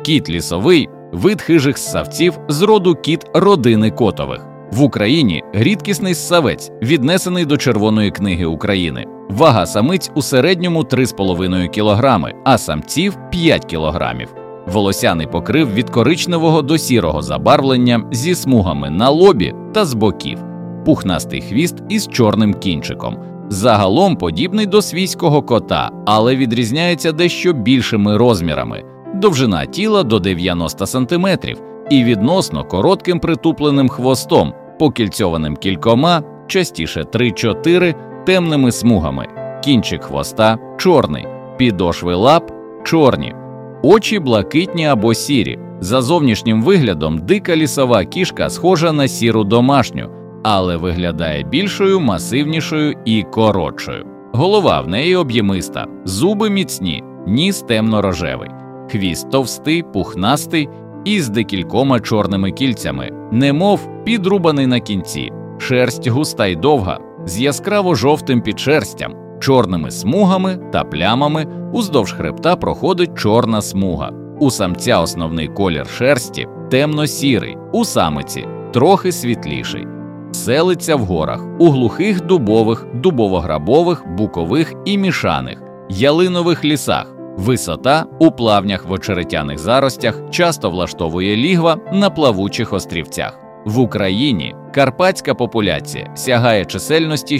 Кіт лісовий – вид хижих ссавців з роду кіт родини котових. В Україні рідкісний ссавець, віднесений до Червоної книги України. Вага самиць у середньому 3,5 кг, а самців – 5 кг. Волосяний покрив від коричневого до сірого забарвлення зі смугами на лобі та з боків. Пухнастий хвіст із чорним кінчиком. Загалом подібний до свійського кота, але відрізняється дещо більшими розмірами. Довжина тіла до 90 см і відносно коротким притупленим хвостом, покільцьованим кількома, частіше 3-4, темними смугами. Кінчик хвоста чорний, підошви лап чорні. Очі блакитні або сірі. За зовнішнім виглядом дика лісова кішка схожа на сіру домашню, але виглядає більшою, масивнішою і коротшою. Голова в неї об'ємиста, зуби міцні, ніс темно-рожевий. Хвіст товстий, пухнастий і з декількома чорними кільцями, немов підрубаний на кінці. Шерсть густа й довга, з яскраво-жовтим підшерстям, чорними смугами та плямами, уздовж хребта проходить чорна смуга. У самця основний колір шерсті темно-сірий, у самиці трохи світліший. Селиться в горах, у глухих дубових, дубово-грабових, букових і мішаних, ялинових лісах. Висота у плавнях в очеретяних заростях, часто влаштовує лігва на плавучих острівцях. В Україні карпатська популяція сягає чисельності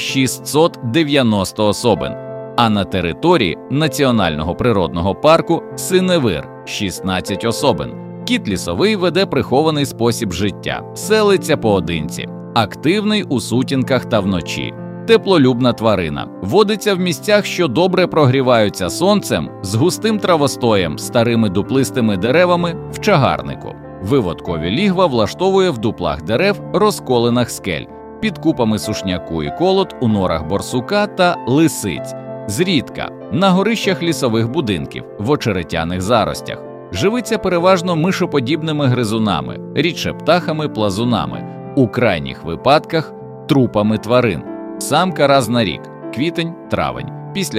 690 особин, а на території Національного природного парку Синевир – 16 особин. Кіт лісовий веде прихований спосіб життя, селиться поодинці, активний у сутінках та вночі. Теплолюбна тварина, водиться в місцях, що добре прогріваються сонцем, з густим травостоєм, старими дуплистими деревами в чагарнику. Виводкові лігва влаштовує в дуплах дерев, розколинах скель, під купами сушняку і колод, у норах борсука та лисиць. Зрідка на горищах лісових будинків, в очеретяних заростях. Живиться переважно мишоподібними гризунами, рідше птахами-плазунами, у крайніх випадках – трупами тварин. Самка раз на рік, квітень-травень, після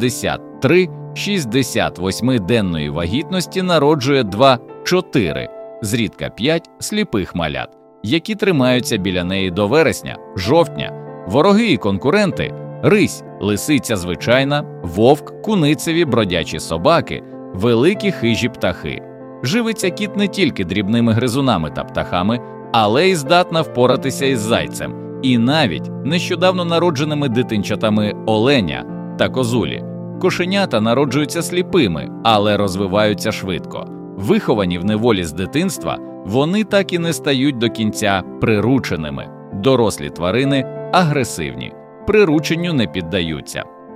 63-68-денної вагітності народжує 2-4, зрідка 5 сліпих малят, які тримаються біля неї до вересня-жовтня. Вороги і конкуренти – рись, лисиця звичайна, вовк, куницеві бродячі собаки, великі хижі птахи. Живиться кіт не тільки дрібними гризунами та птахами, але й здатна впоратися із зайцем, і навіть нещодавно народженими дитинчатами оленя та козулі. Кошенята народжуються сліпими, але розвиваються швидко. Виховані в неволі з дитинства, вони так і не стають до кінця прирученими. Дорослі тварини агресивні, прирученню не піддаються.